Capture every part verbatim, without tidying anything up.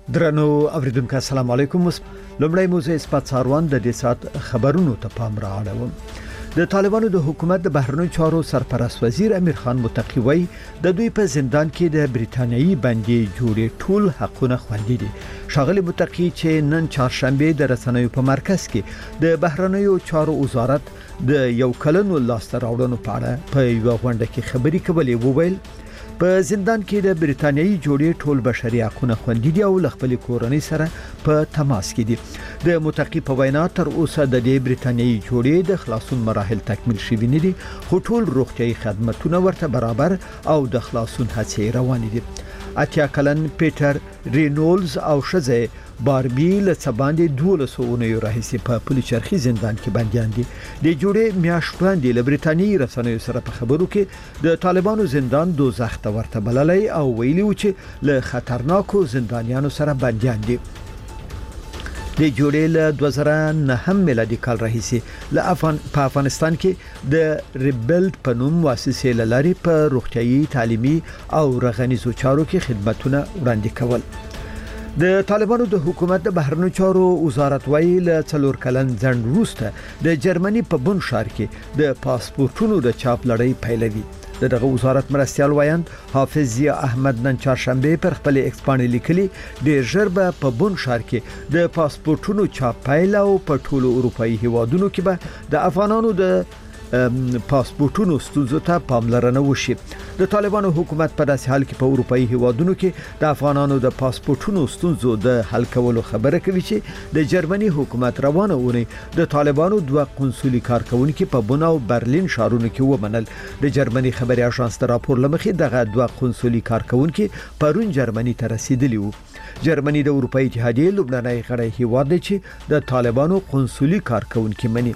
درنو اوریدونکو السلام علیکم. لومړی موضوع اثبات څاروان د دې سات خبرونو ته پام راوړم. د طالبانو د حکومت د بهرنیو چارو سرپرست وزیر امیر خان متقی وایي د دوی په زندان کې د بریتانیایی بندي جوړې ټول حقونه خوندي دي. شاغلی متقی چې نن چهارشنبه د رسنیو په مرکز کې د بهرنیو چارو وزارت د یو کلنو لاسته راوړنو په اړه په یو غونډه کې خبري کولې وویل په زندان کې د بریتانیایی جوړې ټول بشري حقوقونه خوندي دي او خپل کورنۍ سره په تماس کې دي. د متقی په وینا تر اوسه د دې بریتانیایی جوړې د خلاصون مراحل تکمیل شوي نه دي، خو ټول روغتيایي خدماتونه ورته برابر او د خلاصون هڅې روان دي. اتیا کلن پیټر رینولز او شزه باربی له څباندې دولسو اونیو راهیسې په پولیچرخي زندان کې بنديان دي. د جوړې میاشت وړاندې له بریتانیایی رسنیو سره په خبرو کې د طالبانو زندان دوزخ ته ورته بللی او ویلي و چې له خطرناکو زندانیانو سره بنديان دي. د جوړې له دوه زره نهه میلادي کال راهیسې له افغان په افغانستان کې د ریبلډ په نوم مؤسسې لاري په روغتيایي تعلیمي او رغنیزو چارو کې خدماتونه وړاندې کول. د طالبانو د حکومت د بهرنیو چارو وزارت وایي له څلور کلن ځنډ وروسته د جرمني په بون ښار کې د پاسپورتونو د چاپ لړۍ پیلوي. دغه وزارت مرستيال وایند حافظ ضیا احمد نن چهارشنبه پر خپل ایکس باندې لیکلي ډېر ژر به په بون ښار کې د پاسپورتونو چاپ پیل او په ټولو اروپאי هیوادونو کې به د افغانانو د پاسپورتونو ستونزو ته پاملرنه وشي. د طالبانو حکومت په داسې حال کې په اروپאי هیوادونو کې د افغانانو د پاسپورتونو ستونزو د حل کولو خبره کوي چې د جرمني حکومت روانه ونی د طالبانو دوه قونسولي کارکونکو په بون او برلین ښارونو کې ومنل. د جرمني خبري اژانس د راپور لمخې دغه دوه قونسولي کارکونکو پرون جرمني ته رسیدلی وو. جرمني د اروپאי اتحادیې لبناني غړی هیواد دی چې د طالبانو قونسولي کارکونکو مني.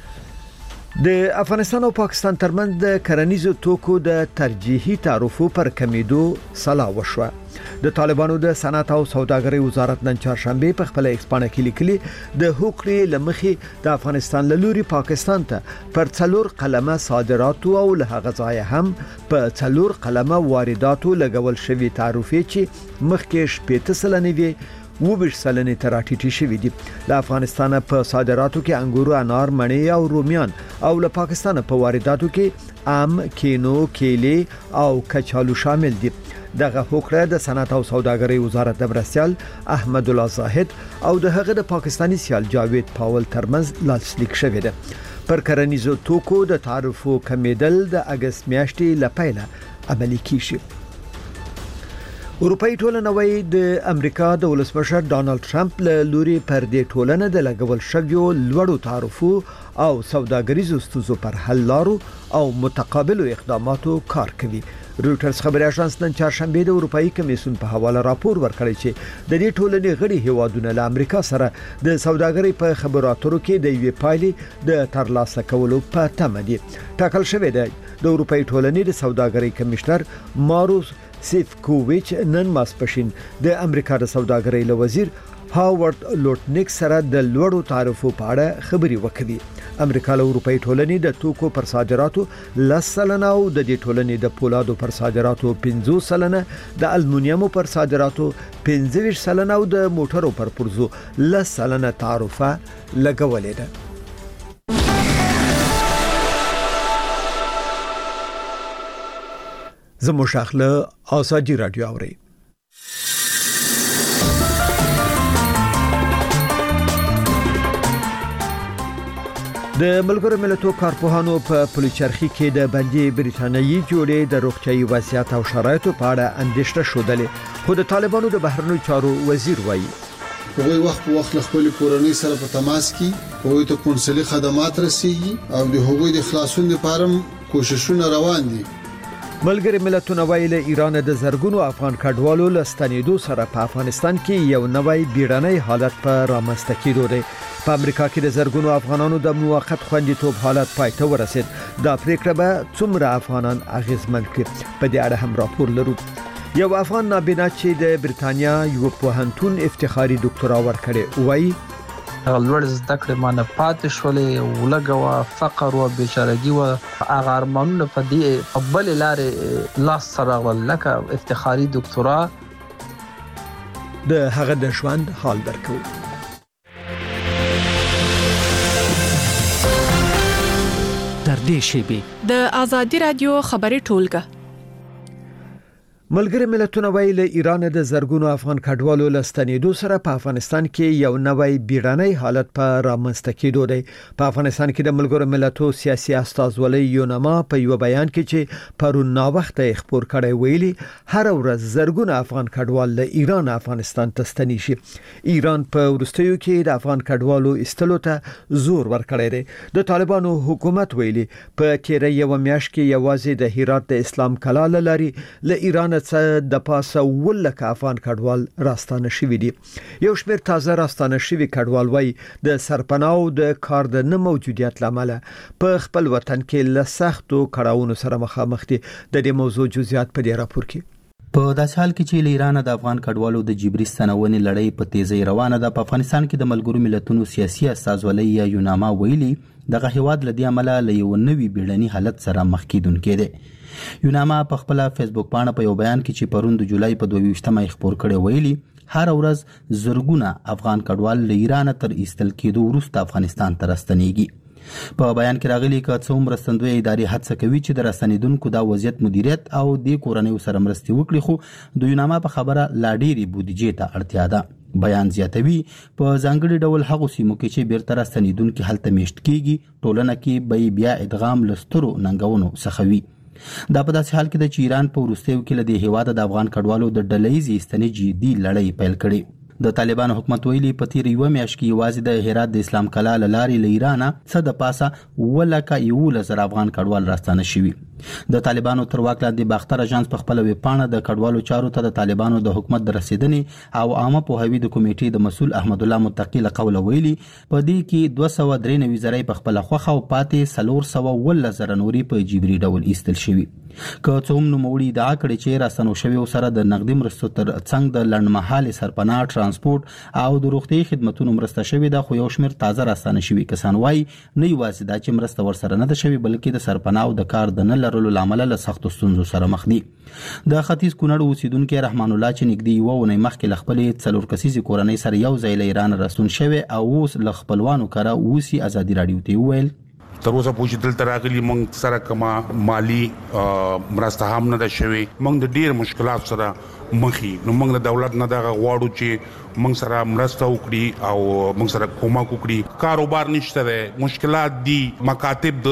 د افغانستان او پاکستان ترمنځ د کرنیزو توکو د ترجیحي تعرفو پر کمیدو سلا وشوه. د طالبانو د صنعت او سوداګرۍ وزارت نن چهارشنبه په خپل ایکس باندې کې لیکلي د حقوقي لمخې د افغانستان له لوري پاکستان ته پر څلور قلمه صادراتو او له هغه ځای هم په څلور قلمه وارداتو لګول شوی تعرفې چې مخکې شپږ سلنه وي وبش سلنه تراټیټی شوی دي. د افغانستان په صادراتو کې انګور، انار، مڼې او رومیان او له پاکستان په وارداتو کې ام، کینو، کیلې او کچالو شامل دي. دغه حکم د صنعت او سوداګرۍ وزارت د مرستيال احمد الله زاهد او د هغه د پاکستاني سیال جاوید پاول ترمنځ لاسلیک شوی دی. پر کرنیزو توکو د تعرفو کمیدل د اگست میاشتې لپاره عملي کیږي. اروپאי ټولنه وایي د امریکا د ولسمشر ډانلډ ټرمپ له لوري پر دې ټولنه د لګول شویو لوړو تعرفو او سوداګریزو ستونزو پر حل لارو او متقابلو اقداماتو کار کوي. رويټرز خبري اژانس نن چهارشنبه د اروپאי کمیسیون په حواله راپور ورکړی چې د دې ټولنې غړي هیوادونه له امریکا سره د سوداګرۍ په خبرو اترو کې د یوې پایلې د ترلاسه کولو په تمه دي. ټاکل شوی دی د اروپאי ټولنې د سوداګرۍ کمشنر ماروس سیفکوویچ نن ماسپښین د امریکا د سوداګرۍ له وزیر هاورد لوټنیک سره د لوړو تعرفو په اړه خبري وکړي. امریکا له اروپאי ټولنې د توکو پر صادراتو لس سلنه او د دې ټولنې د پولادو پر صادراتو پنځه سلنه، د المونیمو پر صادراتو پنځه سلنه او د موټرو پر پرزو لس سلنه تعرفه لګولې ده. زمو شاخله آزادی رادیو اوري. د ملګرو ملتونو کارپوهانو په پولیچرخي کې د بندي بریتانیایی جوړې د روغتيایي وضعیت او شرایطو په اړه اندېښنه شودلې، خو د طالبانو د بهرنیو چارو وزیر وایي هغوی وخت په وخت خپل کورنۍ سره په تماس کې هغوی ته قونسلي خدمات رسیږي او د هغوی د خلاصون لپاره کوششونه روان دي. ملګری ملتونه وایي له ایران د زرګونو افغان کډوالو لستنیدو سره په افغانستان کې یو نوی بیړنی حالت په رامنځته کېدو دی. په امریکا کې د زرګونو افغانانو د موقت خوندیتوب حالت پای ته ورسید. دا پریکړه به څومره افغانان اغیزمن کړي په دې اړه هم راپور لرو. یو افغان نابینا چې د بریتانیا یو پوهنتون افتخاري ډاکټرا ورکړي وایي لوړ زده کړې مانه پاتې شولې ولګوا فقر او بیچارهګي او هغه ارمانونه په دې په بل لارې لاس سره ولکه افتخاري ډاکټرا د هغه د ژوند حال درکو. در دې شیبې د آزادي رادیو خبري ټولګه. ملګری ملتونه وایي له ایران د زرګونو افغان کډوالو لستنیدو سره په افغانستان کې یو نوی بیړنی حالت په رامنځته کېدو دی. په افغانستان کې د ملګرو ملتونو سیاسي استازولۍ یونما په یو بیان کې چې پرون نا وخت خبر کړی ویلي هر ورځ زرګونو افغان کډوال له ایران افغانستان ته ستنی شي. ایران په ورستیو کې د افغان کډوالو استلو ته زور ورکړی دی. د طالبانو حکومت ویلي په تیره یو میاشت کې یوازې د هرات د اسلام کلا لري له ایران د پاسه ولکه افغان کډوال راستانه شوی دي. یو شمېر تازه راستانه شوی کډوال وای د سرپناو د کار د نه موجودیت لامل په خپل وطن کې له سختو کړهونو سره مخامخ دي. د دې موضوع جزئیات په دې راپور کې. په داسې حال کې چې ایران د افغان کډوالو د جبري ستنونې لړۍ په تیزی روانه ده، په افغانستان کې د ملګرو ملتونو سیاسي استازولۍ یا یوناما ویلي دغه هیواد لدی عمله له یو نوي بیړني حالت سره مخ کیدونکې ده. یوناما په خپل فیسبوک باندې په یو بیان کې چې پرون د جولای په دوه ویشتمه خبر کړی ویلي هر ورځ زرګونه افغان کډوال له ایران تر ایستل کېدو وروسته افغانستان ته راستنیږي. په بیان کې راغلي چې څوم مرستندوی ادارې هڅه کوي چې د راستنیدونکو د وضعیت مدیریت او د کورنۍ سره مرستې وکړي، خو د یوناما په خبره لا ډېری بودیجې ته اړتیا ده. بیان زیاتوي په ځانګړي ډول هغه سیمو کې چې بیرته راستنیدونکو هلته میشت کیږي ټولنه کې به بیا ادغام لسترو ننګونو څخه وي. دا په داسې حال کې د ایران په وروستیو کې له دې هیواد د افغان کډوالو د ډلهیزې استنې جدي لړۍ پیل کړې. د طالبانو حکومت ویلي په تیر یو میاشت کې یوازې د هرات د اسلام کلا لارې له ایران څخه د پاسه ولکه یو لزر افغان کډوال راستانه شوي. د طالبانو تر واک لاندې باختر اژانس په خپل ویب پاڼه د کډوالو چارو ته د طالبانو د حکومت د رسیدنې او عامه پوهاوي د کمیټې د مسؤل احمد الله متقی له قوله ویلي په دې کې دوه سوه درې نوي زره په خپل خوخه او پاتې څلور سوه ولس زره نوري په جبري ډول ایستل شوي. که څوم نو موړي ادعا کړي چې راستنو شوی سره د نقدي مرستو تر څنګ د لړمحاله سرپناه ترانسپورت او د روغتي خدماتو مرسته شوی ده، خو یو شمېر تازه راستنه شوی کسان وایي نه یوازې دا چې مرسته ورسره نه ده شوی بلکې د سرپناه او د کار د نه لرلو لامل له سختو ستونزو سره مخ دي. د ختیځ کونړ اوسیدونکو رحمان الله چې نږدې یو ونې مخکې له خپلې څلور کسیزې کورنۍ سره یو ځای له ایران راستون شوی او اوس له خپلوانو کره اوسي ازادي رادیو ته ویل تر اوسه پوښتنه دلته راغلي موږ سره کما مالی مرسته هم نه ده شوی، موږ د ډیر مشکلات سره مخې نو موږ د دولت نه دغه غواړو چې موږ سره مرسته وکړي او موږ سره کومک وکړي. کاروبار نشته ده، مشکلات دي، مکاتب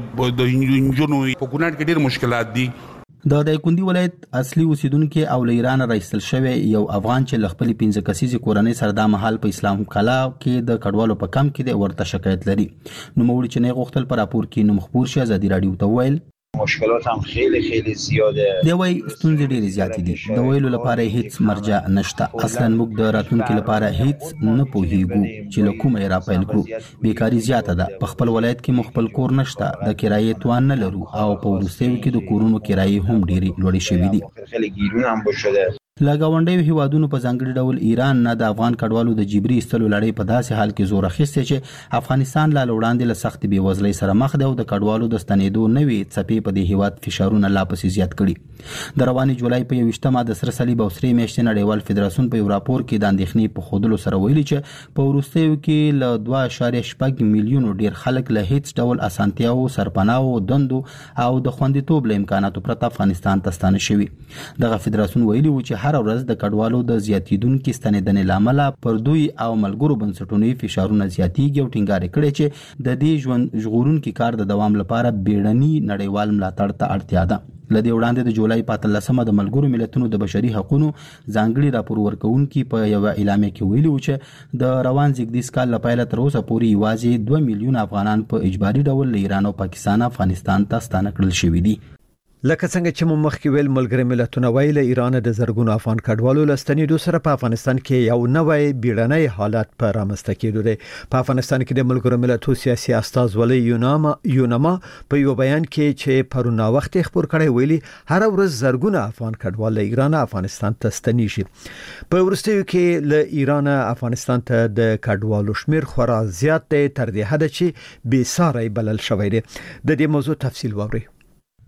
د انجونو په کونړ کې ډیر مشکلات دي. د دایکندي ولایت اصلي اوسیدونکو او له ایران راایستل شوی یو افغان چې ل خپل پنځه کسیزې کورنۍ سره د محل په اسلام کلا کې د کډوالو په کم کې د ورته شکایت لري. نو موړي چې نه غوښتل پر راپور کې نو مخبور شي ازادي رادیو ته ویل مشکلات هم خیلی خیلی زیاده. دی وای ستونزې ډېرې زیاتې دي، د ویلو لپاره هیڅ مرجع نشته. اصلا موږ د راتلونکو لپاره هیڅ نه پوهیږو چې له کومه را پیل کړو. بیکاری زیاته ده، په خپل ولایت کې مخبل کور نشته، د کرایې توان نه لرو او په ورستیو کې د کورونو کرایې هم ډېرې لوړې شوې دي. خیلی ګیرونه هم بشده. لګاونډي هیوادونو په ځانګړي ډول ایران نه د افغان کډوالو د جبري استلو لړۍ په داسې حال کې زور اخیسته چې افغانستان لا وړاندې له سخت بیوزلۍ سره مخ دی او د کډوالو د ستنېدو نوې څپې په دې هیواد فشارونه لا پسې زیات کړي. د رواني جولای په یوشتمه د سره صلیب او سرې میاشتې نړیوال فدراسیون په یو راپور کې د اندېښنې په خودلو سره ویلي چې په وروستیو کې له دوه اعشاریه شپږ میلیونو ډیر خلک له هیڅ ډول اسانتیاو، سرپناو، دندو او د خوندیتوب له امکاناتو پرته افغانستان ته ستانه شوي. دغه فدراسیون ویلي و چې هر ورځ د کډوالو د زیاتیدونکو ستنېدنې لامل پر دوی او ملګرو بنسټونو فشارونه زیاتېږي او ټینګار کړي چې د دې ژوند ژغورونکو کار د دوام لپاره بیړني نړیوال ملاتړ ته اړتیا ده. لدې وړاندې د جولای په اتلسمه د ملګرو ملتونو د بشري حقوقو ځانګړي راپور ورکونکي په یو اعلامیه کې ویلي و چې د روان زیږدیز کال لپاره تر اوسه پورې یوازې دوه میلیون افغانان په اجباري ډول له ایران او پاکستان افغانستان ته ستانه کړل شوي دي. لکه څنګه چې مو مخکې ویل ملګری ملتونه ویل ایران د زرګونو افغان کډوالو لستنیدو سره په افغانستان کې یو نوی بیړنی حالت پر رامنځته کېدو دی. په افغانستان کې د ملګرو ملتونو سیاسي استازولۍ یوناما یونما په یو بیان کې چې پرون وخت خبر کړی ویلي هر ورځ زرګونو افغان کډوال له ایران افغانستان ته ستنی شي. په ورستیو کې له ایران افغانستان ته د کډوالو شمیر خورا زیات دی تر دې حد چې بې ساری بلل شوی دی. د دې موضوع تفصیل ووري.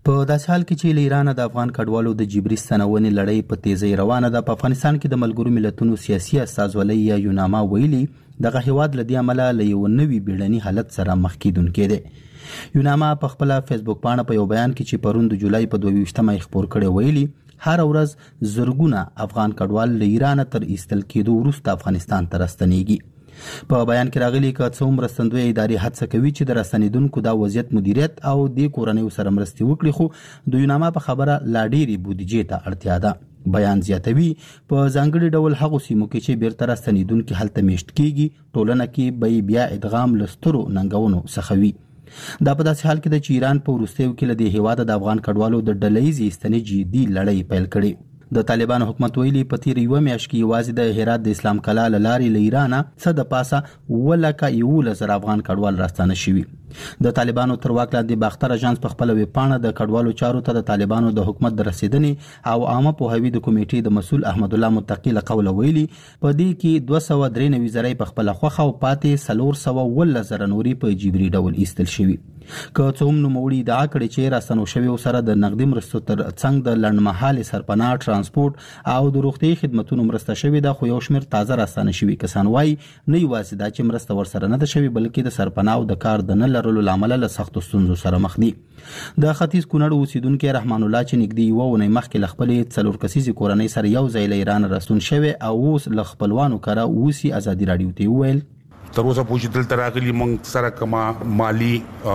په داسې حال کې چې له ایران د افغان کډوالو د جبري ستنونې لړۍ په تیزی روانه ده، په افغانستان کې د ملګرو ملتونو سیاسي استازولۍ یا یوناما ویلي دغه هیواد له دې عمله له یو نوي بیړني حالت سره مخ کیدونکی دی. یوناما په خپل فیسبوک باندې په یو بیان کې چې پرون د جولای په دوه ویشتمه خبر کړی ویلي هر ورځ زرګونه افغان کډوال له ایران تر ایستل کېدو وروسته افغانستان ته راستنیږي. په بیان کې راغلي که څو مرستندوی ادارې هڅه کوي چې د راستنیدونکو دا وضعیت مدیریت او د کورنیو سره مرستې وکړي، خو د یوناما په خبره لا ډېرې بودیجې ته اړتیا ده. بیان زیاتوي په ځانګړي ډول هغو سیمو کې چې بیرته راستنیدونکي هلته میشت کیږي ټولنه کې به بیا ادغام له سترو ننګونو څخه وي. دا په داسې حال کې د ایران په وروستیو کې له دې هیواده د افغان کډوالو د ډلهیزې ستنې جدي لړۍ پیل کړې. د طالبانو حکومت ویلي په تیر یو میاشت کې یوازې د هرات د اسلام کلا له لارې له ایران څخه د پاسه ولکه یولس زره افغان کډوال راستانه شوي. د طالبانو تر واک لاندې باختر اژانس په خپل ویب پاڼه د کډوالو چارو ته د طالبانو د حکومت د رسیدنې او عامه پوهاوي د کمیټې د مسول احمد الله متقی له قوله ویلي په دې کې دوه سوه درې نوي زره په خپل خوخه او پاتې څلور سوه اوولس زره نوري په جبري ډول ایستل شوي. که څه هم نوموړي ادعا کړې چې راستنو شوي سره د نقدي مرستو تر څنګ د لنډمهالې سرپناه ترانسپورت او د روغتي خدماتونو مرسته شوي ده، خو یو شمېر تازه راستانه شوي کسان وایي نه یوازې دا چې مرسته ورسره نه ده شوي بلکې د سرپناه او د کار د نه لرلو له امله له سختو ستونزو سره مخ دي. د ختیځ کونړ اوسیدونکي رحمان الله چې نږدې یوه اونۍ مخکې له خپلې څلور کسیزې کورنۍ سره یو ځای له ایران راستون شوی او اوس له خپلوانو کره اوسي ازادي راډیو ته وویل تر اوسه پوښتنه دلته راغلي مونږ سره کما مالی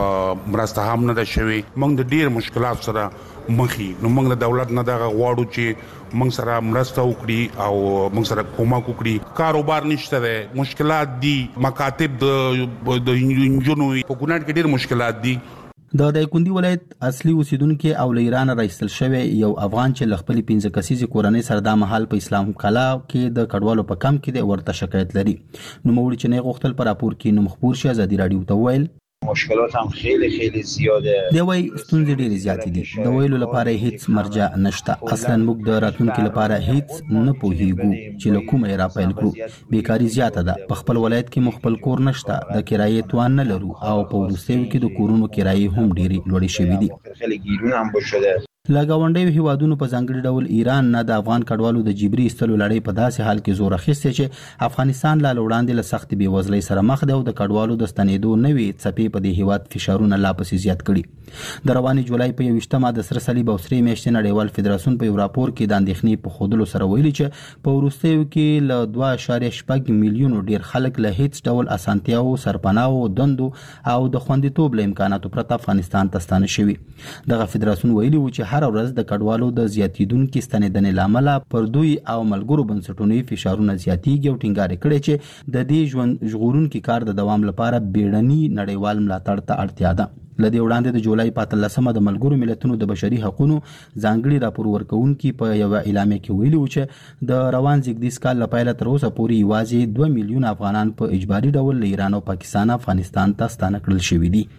مرسته هم نه ده شوی، مونږ د ډیر مشکلات سره مخې نو مونږ د دولت نه دغه غواړو چې مونږ سره مرسته وکړي او مونږ سره کومک وکړي. کاروبار نشته ده، مشکلات دي، مکاتب د د انجونو په کونړ کې ډیر مشکلات دي. د دایکندي ولایت اصلي اوسیدونکو او له ایران راایستل شوی یو افغان چې ل خپل پنځه کسیزې کورنۍ سره د محل په اسلام کلا کې د کډوالو په کم کې د ورته شکایت لري. نو موږ چې نه غوښتل پر راپور کې نو مخبور شي ازادي راډیو ته ویل مشکلات هم خیلی خیلی زیاده. دی وای ستونزې ډېرې زیاتې دي، د ویلو لپاره هیڅ مرجع نشته. اصلا موږ د راتلونکو لپاره هیڅ نه پوهیږو چې له کومه را پیل کړو. بیکاری زیاته ده، په خپل ولایت کې مخبل کور نشته، د کرایې توان نه لرو او په وروستیو کې د کورونو کرایې هم ډېرې لوړې شوې دي. خیلی ګیرونه هم بشده. له ګاونډیو هیوادونو په ځانګړي ډول ایران نه د افغان کډوالو د جبري ایستلو لړۍ په داسې حال کې زور اخیستی چې افغانستان لا وړاندې له سختې بېوزلۍ سره مخ دی او د کډوالو د ستنېدو نوې څپې په دې هیواد فشارونه لا پسې زیات کړي. د روانې جولای په یوویشتمه د سره صلیب او سرې میاشتې نړیوال فدراسیون په یو راپور کې د اندېښنې په ښودلو سره ویلي چې په وروستیو کې له دوه اعشاریه شپږ میلیونو ډېر خلک له هیڅ ډول اسانتیاو، سرپناهو، دندو او د خوندیتوب له امکاناتو پرته افغانستان ته ستانه شوي. دغه فدراسیون ویلي و چې هر ورځ د کډوالو د زیاتیدونکو ستنېدنې لامل پر دوی او ملګرو بنسټونو فشارونه زیاتیږي او ټینګار کړي چې د دې ژوند ژغورونکو کار د دوام لپاره بیړني نړیوال ملاتړ ته اړتیا ده. لدې وړاندې د جولای په اتلسمه د ملګرو ملتونو د بشري حقوقو ځانګړي راپور ورکونکي په یو اعلامیه کې ویلي و چې د روان زیږدیز کال له پیله تر اوسه پورې یوازې دوه میلیون افغانان په اجباري ډول له ایران او پاکستان افغانستان ته ستانه کړل شوي دي.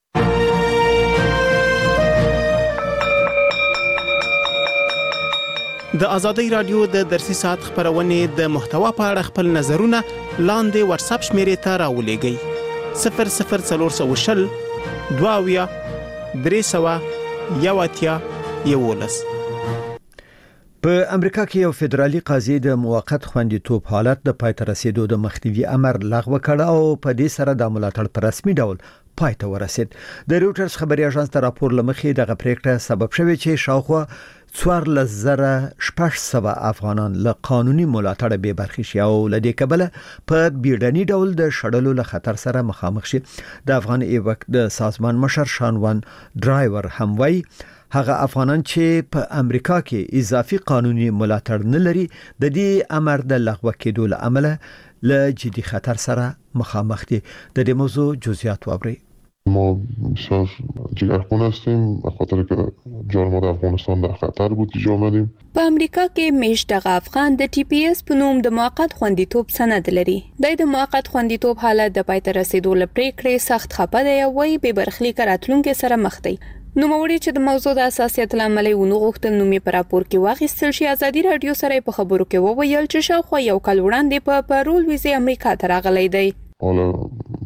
د ازادۍ راډیو د درسي ساعت خبرونې د محتوا په اړه خپل نظرونه لاندې واتس اپ شمیرې ته راولېږئ صفر صفر څلور سوه شل دوه اویا درې سوه یو اتیا یولس. په امریکا کې یو فدرالي قاضي د موقت خوندیتوب حالت د پای ته رسیدو د مخنیوي امر لغوه کړ او په دې سره د ملاتړ په رسمي ډول پای ته ورسید. د رويټرز خبري اژانس ته راپور لمخې دغه پریکړه سبب شوی چې شاوخوا څوارلس زره شپږ سوه افغانان له قانوني ملاتړ به برخې شي او لدې کبله په بیړني ډول د شړلو له خطر سره مخامخ شي. د افغان ایوک د سازمان مشر شانوان ډرایور هم وایي هغه افغانان چې په امریکا کې اضافي قانوني ملاتړ نه لري د دې امر د لغوه کېدو له امله له جدي خطر سره مخامخ دي. د دې موضوع جزئیات واورئ. ما بسیار جگرخون هستیم به خاطر که جان ما در افغانستان در خطر بود که آمدیم. په امریکا کې میشت دغه افغان د ټي پی اس په نوم د موقت خوندیتوب سند لري. د د موقت خوندیتوب حالت د پای ته رسیدو لپاره پریکړې سخت خپه دی او وایي به برخلیک راتلونکو سره مخ دی. نو موري چې د موضوع د اساسیت لامل ونو غوښتل نو می پر راپور کې واغستل شي. ازادي رادیو سره په خبرو کې وویل چې شاوخوا یو کال وړاندې په پارول ویزه امریکا ته راغلی دی. حالا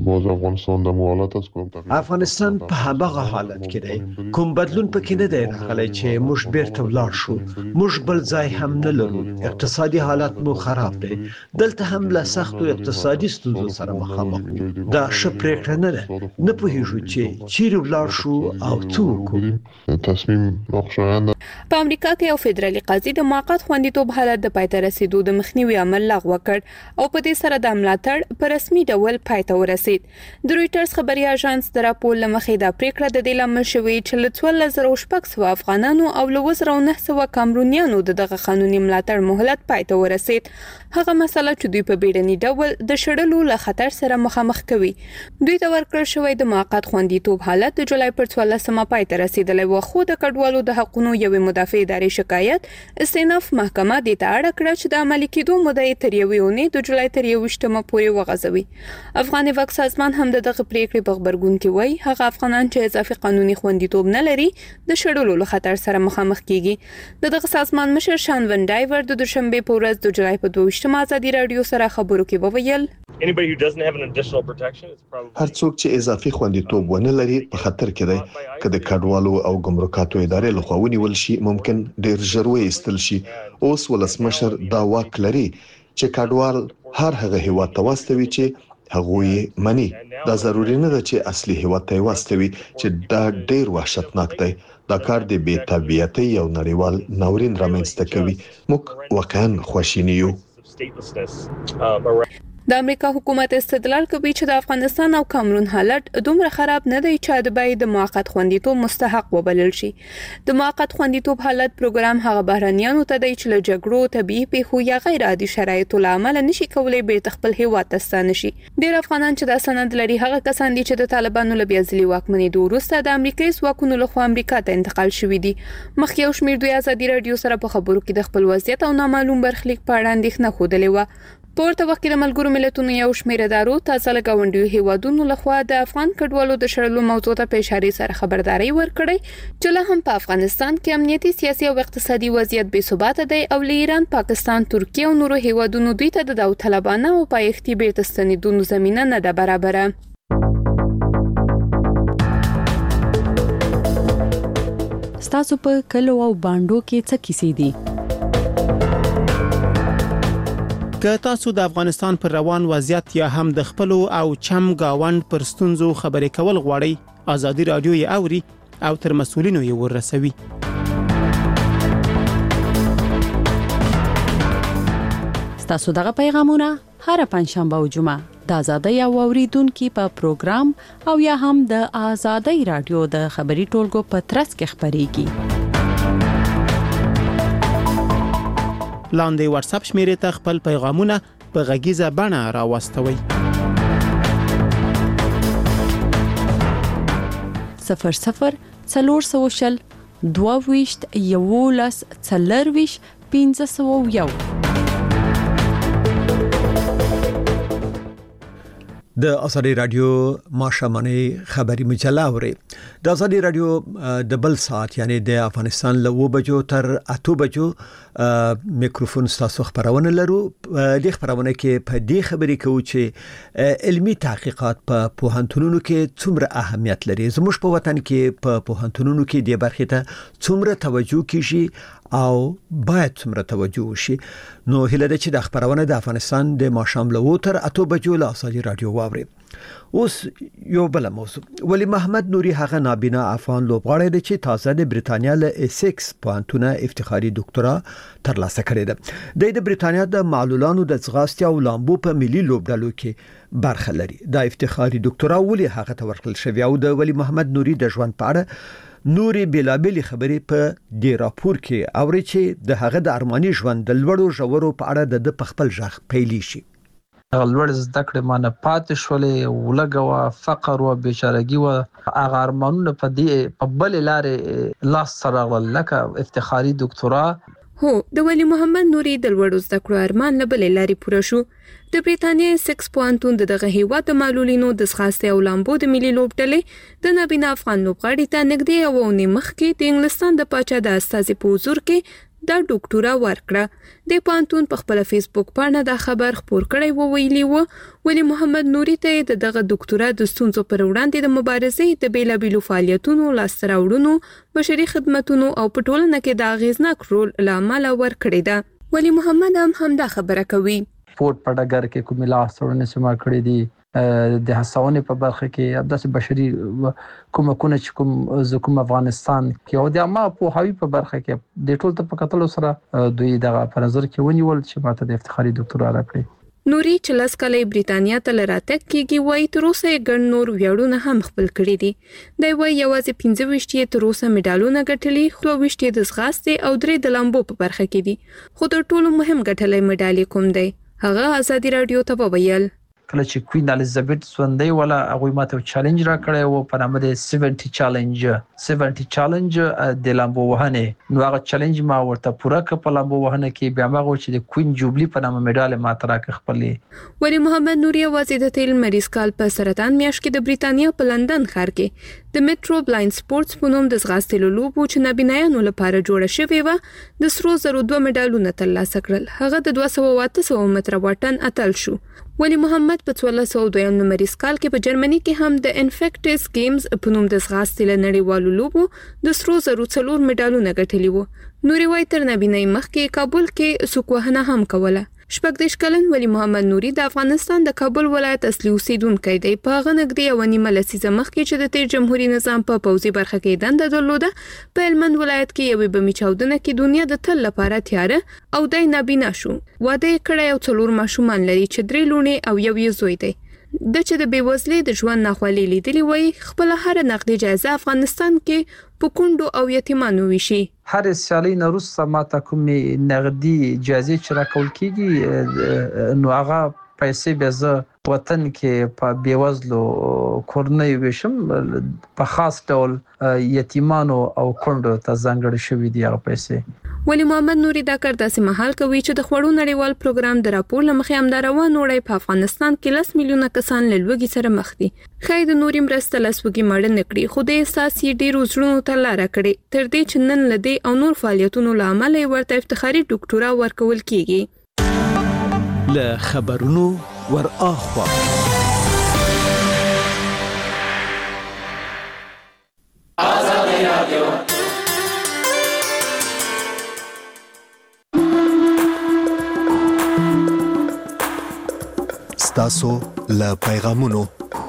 باز افغانستان د موالات است کوم افغانستان په هغه حالت کې دی کوم بدلون پکې نه دی راغلی چې موږ بیرته ولاړ شو موږ بل ځای هم نه لرو اقتصادي حالت مو خراب دی دلته هم له سختو اقتصادي ستونزو سره مخامخ دا ښه پریکړه نه ده نه پوهیږو چې چیرې ولاړ شو او څه وکړو تصمیم ناخوشایند په امریکا کې یو فدرالي قاضي د موقت خوندیتوب حالت د پای ته رسیدو د مخنیوي عمل لغوه کړ او په دې سره د ملاتړ په رسمي ډول پای ته ورسید د رويټرز خبري اژانس د راپور لمخې دا پریکړه د دې لامل شوې چې له څوارلس زره شپږ سوه افغانانو او له اووه زره نهه سوه کامرونیانو د دغه قانوني ملاتړ مهلت پای ته ورسید هغه مسله چې دوی په بیړني ډول د شړلو له خطر سره مخامخ کوي دوی ته ورکړل شوی د موقت خوندیتوب حالت د جولای پر څوارلسمه پای ته رسیدلی و خو د کډوالو د حقوقو یوې مدافع ادارې شکایت استئناف محکمه د ته اړ کړ چې د عملي کېدو موده یې تر یوې اونۍ د جولای تر یوویشتمه پورې وغځوي افغان وقف سازمان هم دغه پریکړې په خبرګون کې وایي هغه افغانان چې اضافي قانوني خوندیتوب نه لري د شړلو له خطر سره مخامخ کیږي د دغه سازمان مشر شان ون ډایور د دوشنبه په ورځ د جولای په دویشتمه ازادي رادیو سره خبرو کې وویل هر څوک چې اضافي خوندیتوب ونه لري په خطر کې دی که د کډوالو او ګمرکاتو ادارې لخوا ونیول شي ممکن ډیر ژر وایستل شي اوس ولسمشر دا واک لري چې کډوال هر هغه هیواد ته واستوي چې هغه منی دا ضروری نه ده چې اصلي هیواد ته واستوي چې دا ډیر وحشتناک دی دا کار د بې تربیتۍ او نړیوال ناورین رامنځته کوي موږ واقعا خواشینی یو د امریکا حکومت استدلال کوي چې د افغانستان او کامرون حالت دومره خراب نه دی چې د بای د موقت خوندیتوب مستحق وبلل شي د موقت خوندیتوب حالت پروګرام هغه بهرانيانو ته دی چې له جګړو طبيعي پیښو یا غیر عادي شرایطو لامل نشي کولای بیرته خپل هیواد ته ستانه شي ډیر افغانان چې د سند لري هغه کسان دي چې د طالبانو له بیازلي واکمنۍ وروسته د امریکایي ځواکونو لخوا امریکا ته انتقال شوي دي مخکې یو شمېر دوی ازادي رادیو سره په خبرو کې د خپل وضعیت او نامعلوم برخلیک په اړه اندېښنه ښودلې وه پورته وخت د ملګرو ملتونو یو شمېر ادارو تازه له ګاونډیو هیوادونو لخوا د افغان کډوالو د شړلو موضوع ته په اشاره سره خبرداري ورکړې چې له هم په افغانستان کې امنیتي سیاسي او اقتصادي وضعیت بې ثبات دی او له ایران پاکستان ترکیه او نورو هیوادونو دوی ته د داوطلبانه او پایښتي بیرته ستنېدونو زمینه نه ده برابره ستاسو په کلو او باندو کې څه کیسې دي که تاسو د افغانستان پر روان وضعیت یا هم د خپل او چم گاوند پر ستونزو خبرې کول غواړئ ازادي رادیو یې اوري او تر مسؤلینو یې ورسوي تاسو دغه پیغامونه هر پنځشنبه او جمعه د ازادي او اوریدونکو په پروګرام او یا هم د ازادي رادیو د خبري ټولګو په ترڅ کې خبريږي لاندې واتس اپ شمیرې ته خپل پیغامونه په غږیزه بڼه راوستوي صفر صفر څلور سوه دوه ویشت یولس څلرویشت پنځه سوه یو د ازادي رادیو ماشامنه خبري مجله اوري د ازادي رادیو د بل ساعت یعنی د افغانستان له و بجو تر اته بجو میکروفون تاسو خبرونه لرو د خبرونه کې په دې خبرې کوو چې علمي تحقیقات په پوهنتونونو کې څومره اهمیت لري زموږ په وطن کې په پوهنتونونو کې د برخې ته څومره توجه کیږي او باید څومره توجه وشي نو هله د چې د خبرونه د افغانستان د ماشام له وتر اته بجو له ازادي رادیو واوري اوس یو بل موضوع ولی محمد نوري هغه نابینا افغان لوبغاړی دی چې تازه د بریتانیا له ایسکس پوهنتونه افتخاري ډاکټرا ترلاسه کړې ده د بریتانیا د معلولانو د ځغاستې او لامبو په ملي لوبډلو کې برخه لري د افتخاري ډاکټرا ولی هغه ته ورکړل شوی او د ولی محمد نوري د ژوند په اړه نوري بلابلی خبرې په دې راپور کې اوري چې د هغه د ارماني ژوند د لوړو ژورو په اړه د خپل ځخ پیلي شي لوړ زده کړې مانه پاتې شولې ولګوا فقر او بیچارهګي او هغه ارمانونه په دې په بل لارې لاس سره لکه افتخاري ډاکټرا هو د ولی محمد نوري د لوړ زده کړو ارمان نه بل لارې پوره شو د بریتانیا سکس پوانتون دغه هیواد د معلولینو د ځغاستې او لامبو د ملي لوبډلې د نابینا افغان لوبغاړي ته نږدې او نیمخ کې د انګلستان د پاچا د استازي په حضور کې دا ډاکټورا ورکړه د پانتون په خپل فیسبوک باندې دا خبر خپور کړی و ویلی و ولی محمد نوري ته د دغه ډاکټورا د ستونزو پر وړاندې د مبارزې د بیلابیلو فعالیتونو لاستراوړونو بشري خدماتونو او په ټولنه کې د اغیزناک رول لامل ورکړی ده ولی محمد هم هم دا خبره کوي سپورت په ډګر کې کومه لاستراوړنې سم کړې دي د هڅونې په برخه کې داسې بشري کومکونه چې کوم ز کوم افغانستان کې او د عامه په هوی په برخه کې د ټول ته په کتلو سره دوی دغه په نظر کې ونیول چې ماته د افتخاري ډاکټورا راکړي نوري چې لاس کله بریتانیا ته لراتک کېږي وای تر اوسه ګڼ نور ویاړونه هم خپل کړی دي د وای یوازې پنځه ویشت تر اوسه میډالونه ګټلي خو ویشت د زغاستې او درې د لامبو په برخه کې دي خو تر ټولو مهم ګټلې میډالې کوم دی هغه ازادي رادیو ته وویل کله چې کوین الیزابت سوندې ولا هغه ماته چیلنج را کړی او په نامه د سبعين چیلنج سبعين چیلنج د لامبو وهنه نو هغه چیلنج ما ورته پوره ک په لامبو وهنه کې بیا ما چې د کوین جوبلی په نامه میډال ماته راک خپلې ولی محمد نوري وزیر د تیل مریض کال په سرطان میاشت کې د بریتانیا په لندن ښار کې د میټرو بلایند سپورتس په نوم د زغاستې لوبو چې نابینایانو لپاره جوړه شوې و د سرو زرو دوه میډالونه ترلاسه کړل هغه د دوه سوه اته سوه متره واټن اتل شو ولی محمد په څوارلس سوه دوه نمبر کال کې په جرمني کې هم د انفیکټس گیمز په نوم د زغاستې لنړیوالو لوبو د سرو زرو څلور میډالونه ګټلي وو نوري وای تر نبینای مخکې کابل کې سوکوهنه هم کوله شپږ دیش کلن ولی محمد نوري د افغانستان د کابل ولایت اصلي اوسیدونکی دی په هغه نږدې یو نیمه لسیزه مخکې چې د تیر جمهوریت نظام په پوځي برخه کې دنده درلوده په هلمند ولایت کې یوې بمي چاودنه کې دنیا د تل لپاره تیاره او د نابینا شو واده کړی او څلور ماشومان لري چې درې لوڼې او یو یې زوی دی د چې د بیوزلۍ د ژوند ناخوالي لیدلی وای خپل هر نقدي جایزه افغانستان کې په کندو او یتیمانو ویشي هر سیالي نروس سماته کومي نقدي جایزه چې راکول کیږي نو هغه پیسې به زه وطن کې په بیوزلو کورنۍ ویشم په خاص ډول یتیمانو او کندو ته ځانګړي شوې دي هغه پیسې ولی محمد نوري دا کار داسې مهال کوي چې د خوړو نړیوال پروګرام د راپور لمخې همداروان وړي په افغانستان کې لس میلیونه کسان له لوږې سره مخ دي خای د نوري مرسته لسوږي مړ نه کړي خو د احساس یې ډیر وزرونو ته لار کړي تر دې چې نن لدی او نور فعالیتونو لامل ورته افتخاري ډاکټورا ورکول کیږي له خبرونو ور اخوا آزادی رادیو ستاسو له پیغامونو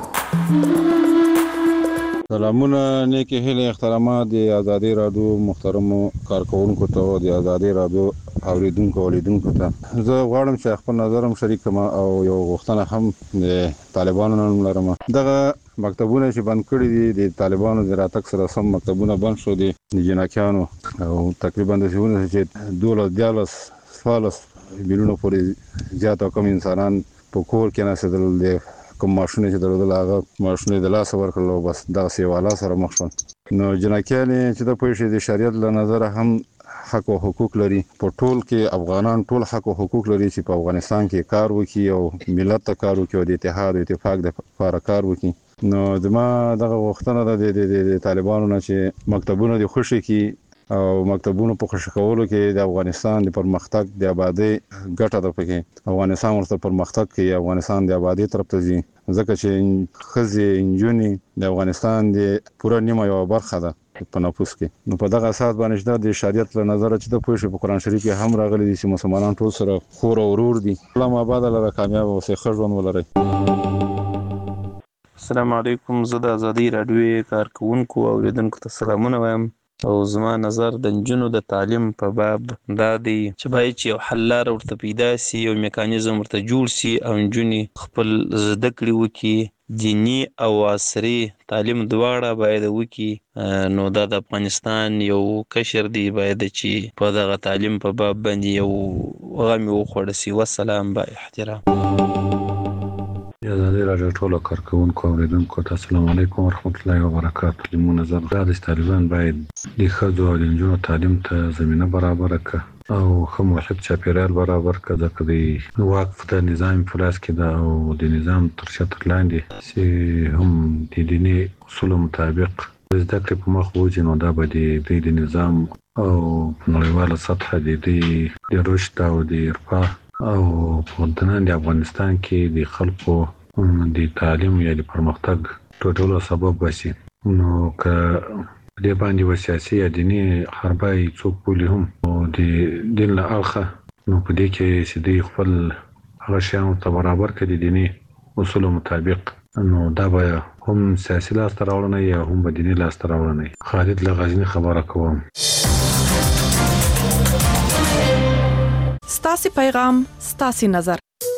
سلامونه نیکی هیله احترامات د آزادی رادیو محترمو کارکونکو ته د آزادی رادیو اوریدونکو اوریدونکو ته زه غواړم چې خپل نظرم شریک کړم او یو غوښتنه هم د طالبانو نن لرم دغه مکتبونه چې بند کړي دي د طالبانو د راتګ سره سم مکتبونه بند شو دي د جناکیانو او تقریبا د ژوند چې دولس دیالس فالس بیرونو پورې زیات کم انسانان په کور کې نسدل دي کوم ماشونه چې درلودل هغه ماشونه د لاس ورکړل بس دا سیواله سره مخ شول نو جناکیان چې د پوښتې د شریعت له نظر هم حق او حقوق لري په ټول کې افغانان ټول حق او حقوق لري چې په افغانستان کې کار وکړي او ملت ته کار وکړي او د اتحاد او اتفاق د لپاره کار وکړي نو دما دغه وختونه د طالبانو نه چې مکتبونه د خوشي کې او مکتبونو په خوشی کولو کې د افغانستان د پرمختګ د آبادی ګټه ده پکې افغانستان ورته پرمختګ کوي افغانستان د آبادی طرف ته ځي ځکه چې خزي انجونی د افغانستان د پوره نیمه یو برخه ده په نفوس کې نو په دغه اساس باندې د شریعت له نظر چې د پوښښ په قران شریف کې هم راغلي دي چې مسلمانان ټول سره خور او ورور دي الله آباد لره کامیاب او ښه ژوند ولري السلام علیکم زه د آزادی رادیو کارکونکو او اوریدونکو ته سلامونه وایم او زما نظر د نجونو د تعلیم په باب دا دی چې باید چې یو حل لاره ورته پیدا سي او میکانیزم ورته جوړ سي او نجونې خپل زده کړې وکړي دینی او عصري تعلیم دواړه باید وکړي نو دا د افغانستان یو کشر دی باید چې په دغه تعلیم په باب باندې یو غم وخوړ سي والسلام با احترام آزادی رادیو ټولو کارکونکو اوریدونکو ته السلام علیکم ورحمت الله وبرکاته لیمو نظر دا د طالبان باید د ښځو او د نجونو تعلیم ته زمینه برابر کړي او ښه محیط چاپیریال برابر کړي ځکه د وقف د نظام په لاس کې ده او د نظام تر شتر لاندې چې هم د دیني اصولو مطابق زده کړې په مخ وځي نو دا به د دې د نظام او نړیواله سطح د دې د رشد او د ارفاه او په دننه د افغانستان کې د خلکو د تعلیم یا د پرمختګ ټولو سبب وشي. نو که دې باندې و سیاسي یا دیني حربای څوک بولي هم او د دین له اړخه نو په دې کې چې دوی خپل هغه شیانو ته برابر کړي د دیني اصولو مطابق نو دا به هم سیاسي لاسته راوړنه یا هم به دیني لاسته راوړنه. خالد له غزني خبره کوم. ستاسو پیغام ستاسو نظر.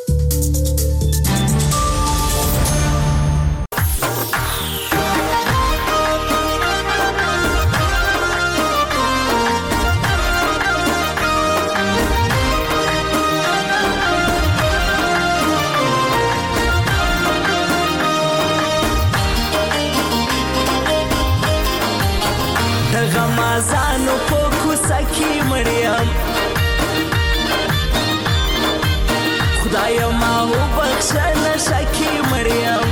غمازانو په کوڅه کې مړیم خدای ما وبخښه نشه کې مړیم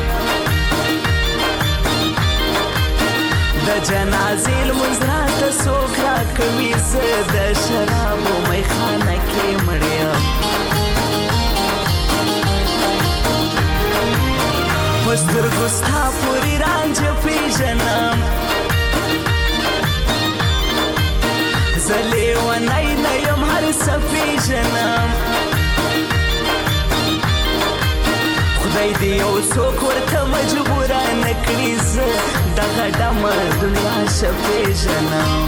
د جنازې لمونځ راته څوک راکوي زه د شرابو میخانه کې مړیم په سترګو ستا پورې رانجه پېژنم زلی و نای نیم هر سفی جنم خدای دی یو څوک ورته مجبوره نکړي زه دغه ډمه دنیا شفی جنم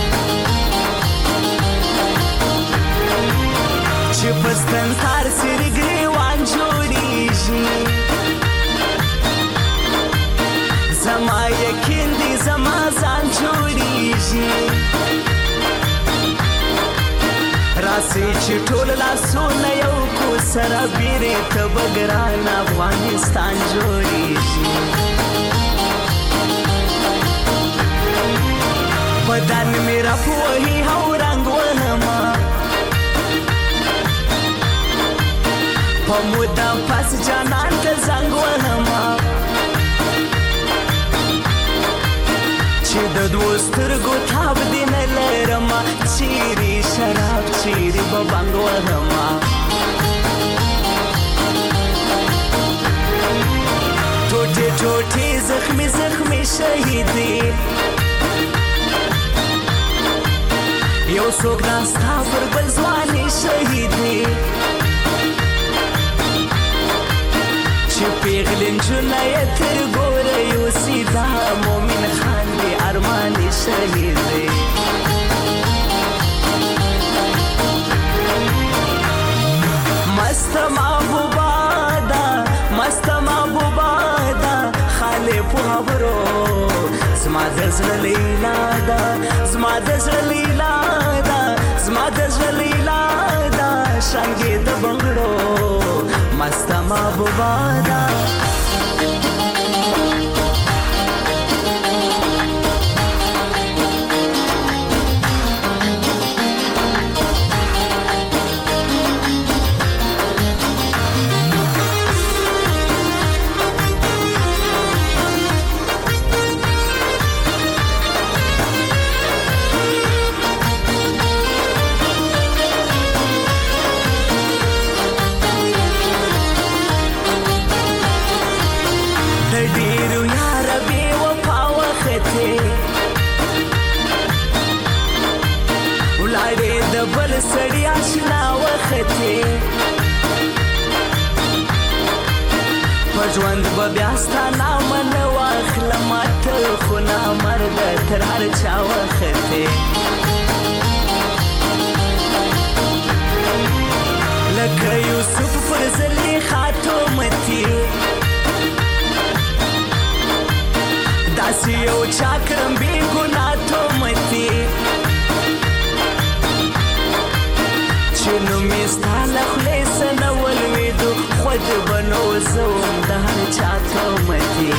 چې پستن تار سری ګریوان جوړیږي زما یقین دی زما ځان جوړیږي راسي چې ټول لاسونه یو کو سره بیرې ته بګران افغانستان جوړیږي بدن مې راپوهي او رنګ وهما په موده پس جانان ته زنګ وهما چې د دوه سترګو تاب دې نه لرمه چیرې شراب چیرې به بنګ وهمه ټوټې ټوټې زخمي زخمي شهیدې یو څوک ناستا پر بل ځوانې شهیدې چې پیغلې نجونه یې تر ګوره یوسي دا مومن خان دې ارمانې شهیدې مست محبوبا دا مست محبوبا دا خاله په خبرو زما د زړه لیلا دا زما د زړه لیلا دا زما د زړه لیلا دا شانګې د بنگړو مست محبوبا دا بل سړی آشنا وخته په ژوند به بیا ستا نامه نه واخلم ته خو نامرده تر هر چا وخته لکه یوسف پر زلیخا تومتي داسې یو چا کړم بې ګناه تومتي چې نومې ستا له خولې څه نه ولوېدو خود به نو زه وم د هر چا تومتي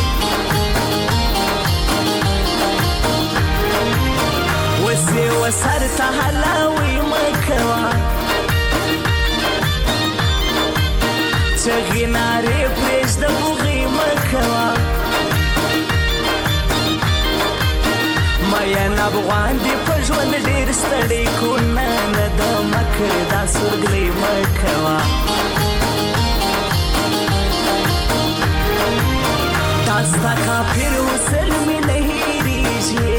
اوس یې وسر ته هلاوې مه کوه چغې نارې پرېږده بوغې مه کوه مین افغان دی په ژوند ډیر ستړی کو نه نه د مکر دا سورګلې مکوا داستا کافر وسل می نه هیریږي